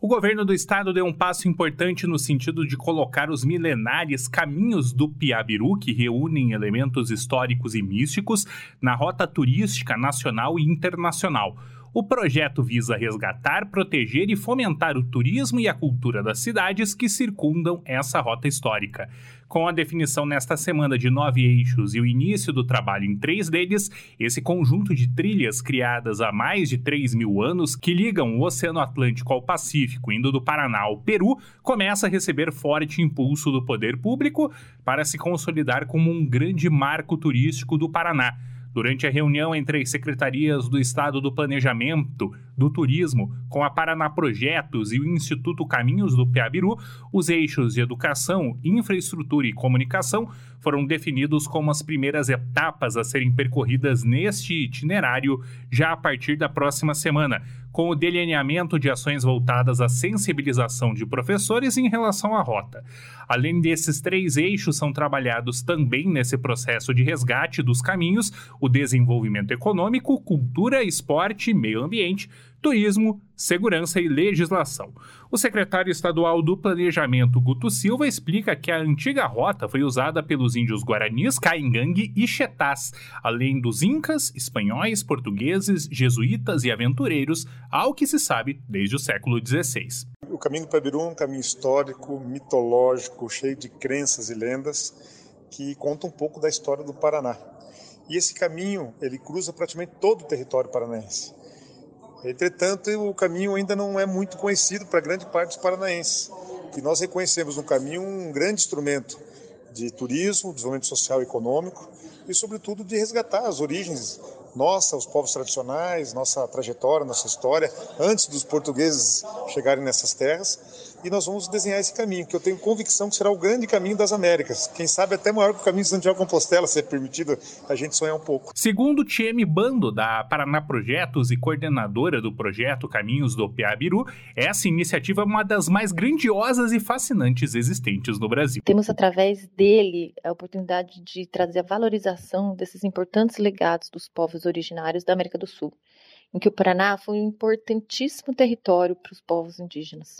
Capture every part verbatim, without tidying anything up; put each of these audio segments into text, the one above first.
O governo do estado deu um passo importante no sentido de colocar os milenares Caminhos do Piabiru, que reúnem elementos históricos e místicos, na rota turística nacional e internacional. O projeto visa resgatar, proteger e fomentar o turismo e a cultura das cidades que circundam essa rota histórica. Com a definição nesta semana de nove eixos e o início do trabalho em três deles, esse conjunto de trilhas criadas há mais de três mil anos que ligam o Oceano Atlântico ao Pacífico, indo do Paraná ao Peru, começa a receber forte impulso do poder público para se consolidar como um grande marco turístico do Paraná. Durante a reunião entre as secretarias do Estado do Planejamento, do Turismo, com a Paraná Projetos e o Instituto Caminhos do Piabiru, os eixos de educação, infraestrutura e comunicação foram definidos como as primeiras etapas a serem percorridas neste itinerário já a partir da próxima semana, com o delineamento de ações voltadas à sensibilização de professores em relação à rota. Além desses três eixos, são trabalhados também nesse processo de resgate dos caminhos o desenvolvimento econômico, cultura, esporte, meio ambiente, turismo, segurança e legislação. O secretário estadual do Planejamento, Guto Silva, explica que a antiga rota foi usada pelos índios guaranis, caingangue e xetás, além dos incas, espanhóis, portugueses, jesuítas e aventureiros, ao que se sabe desde o século dezesseis. O caminho do Piabiru é um caminho histórico, mitológico, cheio de crenças e lendas, que conta um pouco da história do Paraná. E esse caminho, ele cruza praticamente todo o território paranaense. Entretanto, o caminho ainda não é muito conhecido para grande parte dos paranaenses. E nós reconhecemos no caminho um grande instrumento de turismo, desenvolvimento social e econômico e, sobretudo, de resgatar as origens nossa, os povos tradicionais, nossa trajetória, nossa história, antes dos portugueses chegarem nessas terras. E nós vamos desenhar esse caminho, que eu tenho convicção que será o grande caminho das Américas. Quem sabe até maior que o caminho de Santiago de Compostela, se é permitido a gente sonhar um pouco. Segundo Tieme Bando, da Paraná Projetos e coordenadora do projeto Caminhos do Piabiru, essa iniciativa é uma das mais grandiosas e fascinantes existentes no Brasil. Temos, através dele, a oportunidade de trazer a valorização desses importantes legados dos povos originários da América do Sul, em que o Paraná foi um importantíssimo território para os povos indígenas.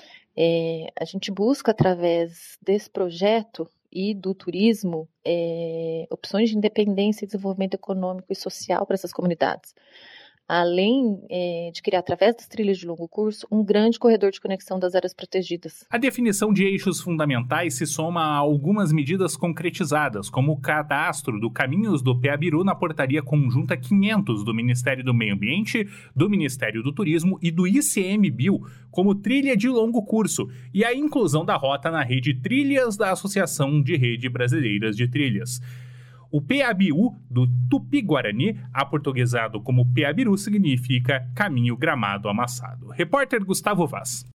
É, a gente busca, através desse projeto e do turismo, é, opções de independência e desenvolvimento econômico e social para essas comunidades. Além é, de criar, através das trilhas de longo curso, um grande corredor de conexão das áreas protegidas. A definição de eixos fundamentais se soma a algumas medidas concretizadas, como o cadastro do Caminhos do Piabiru na Portaria Conjunta quinhentos do Ministério do Meio Ambiente, do Ministério do Turismo e do I C M B I L, como trilha de longo curso, e a inclusão da rota na rede Trilhas da Associação de Rede Brasileiras de Trilhas. O Piabiú, do Tupi-Guarani, aportuguesado como Piabiru, significa caminho gramado amassado. Repórter Gustavo Vaz.